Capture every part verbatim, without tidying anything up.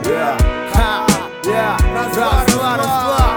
Yeah. Ha. Yeah. Раз, два, раз, два, раз, два.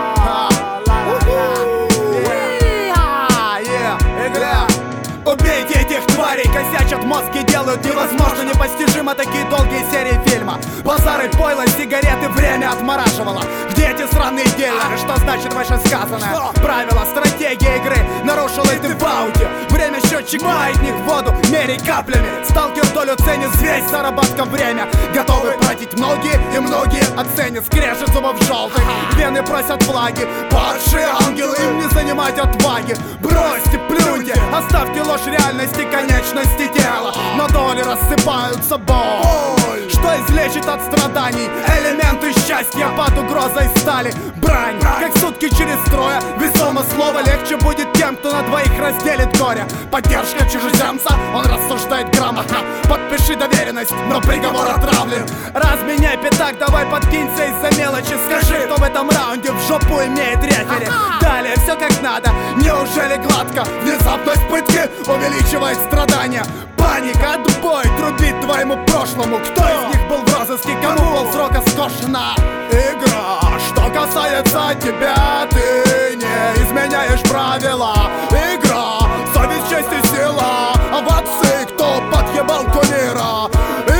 Убейте этих тварей, косячат мозги, делают невозможно непостижимо такие долгие серии фильма. Базары, пойло, сигареты, время отмораживало. Где эти сраные дилеры? Что значит ваше сказанное? Правила, стратегия игры нарушила и ты в ауте. Время, счетчик, маятник, воду мерей каплями. Сталкер долю ценит, взвесь заработком время. Готовы платить многие, и многие оценят. Скрежет зубов желтых, вены просят влаги. Падшие ангелы, им не занимать отваги. Бросьте, плюньте, оставьте ложь реальности, конечности тела. На доли рассыпаются боль, что излечит от страданий. Элементы счастья под угрозой стали. Брань, как сутки через трое. Весомо слово, легче будет тем, кто на двоих разделит горе. Поддержка чужеземца, он рассуждает грамотно. Подпиши доверенность, но приговор отравлен. Разменяй пятак, давай подкинься из-за мелочи. Скажи, кто в этом раунде в жопу имеет рефери. Далее все как надо, неужели гладко? Внезапность пытки увеличивает страдания. Паника, отбой, трубит твоему прошлому. Кто из них был в розыске, кому полсрока скошена? Игра, что касается тебя, ты не изменяешь правила. Игра, совесть, честь и сила, а в отцы, кто подъебал кумира.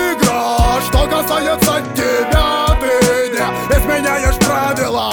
Игра, что касается тебя, ты не изменяешь правила.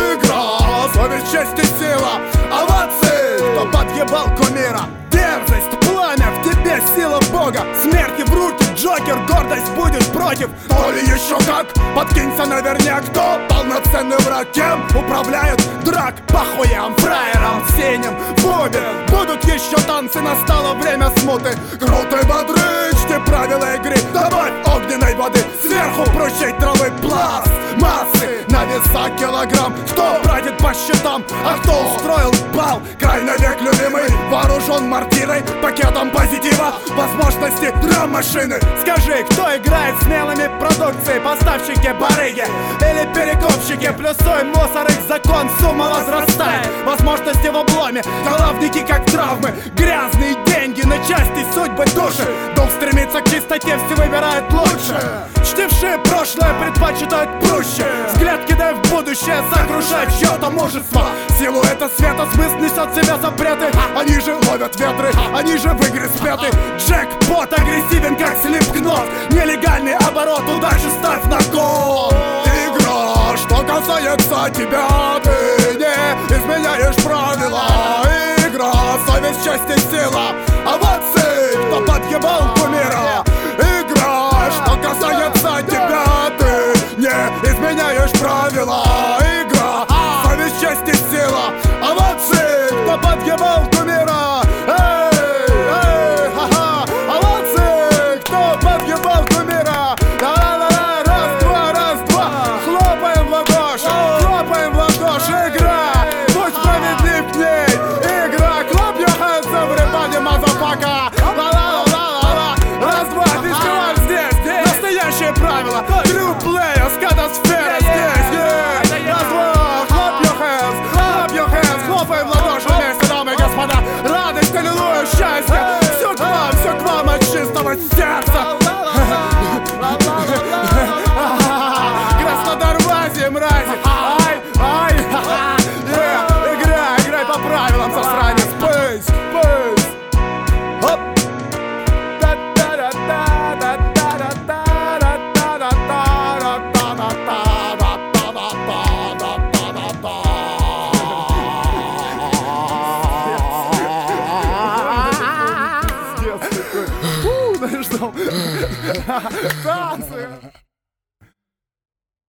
Игра, совесть, честь и сила, а в отцы, кто подъебал кумира. Дерзость, пламя, в тебе сила Бога. Смерти в руки, Джокер, гордость будет против. То ли еще как, подкинься наверняк. Кто полноценный враг, кем управляет драк? По хуям, фраерам, синим, бубен. Будут еще танцы, настало время смуты. Крутой бодры, чти правила игры. Добавь огненной воды, сверху прощай травы пласт. Массы на веса килограмм. Кто братит по счетам, а кто устроил бал? Край навек любимый, вооружен мортирой, пакетом позитива, возможности драм-машины. Скажи, кто играет смелыми продукцией? Поставщики, барыги или перекупщики? Плюсуем мусор, их закон, сумма возрастает. Возможности в обломе, головники как травмы. Грязные деньги на части, судьбы души. Дух стремится к чистоте, все выбирают лучше. Чтившие прошлое предпочитают проще. Взгляд кидай в будущее, сокрушать чье-то мужество. Силуэта света, смысл несет в себя запреты. Они же ловят ветры, они же в игры спеты. Джекпот агрессивен, как слепкнот. Нелегальный оборот, удачу ставь на кон. Игра, что касается тебя, ты не изменяешь правила. Игра, совесть, честь и сила, а вот ты, кто подъебал кумира. Игра, что касается тебя, ты не изменяешь правила. Игра, совесть, честь и сила, а вот ты, кто подъебал кумира. Эй, эй, ха-ха, а вот ты, кто подъебал кумира. Да-да-да, раз, два, раз, два. Хлопаем в ладоши, хлопаем в ладоши. Игра, будь справедлив к ней. Игра, clap your hands, everybody, motherfucker. Ла-ла-ла-ла-ла. Раз, два, фестиваль здесь, здесь. Настоящие правила. True players, катасфера здесь, yeah. Раз, два, clap your hands, clap your hands. Хлопаем в ладоши вместе, дамы и господа. Радость, аллилуйя, счастье. Все к вам, все к вам от чистого сердца. Краснодар в Азии, мрази. Ай, ай, ха-ха. Yeah. Играй, играй по правилам, засранец. Пейс, пейс. Хоп. Фу, знаешь что? Танцы!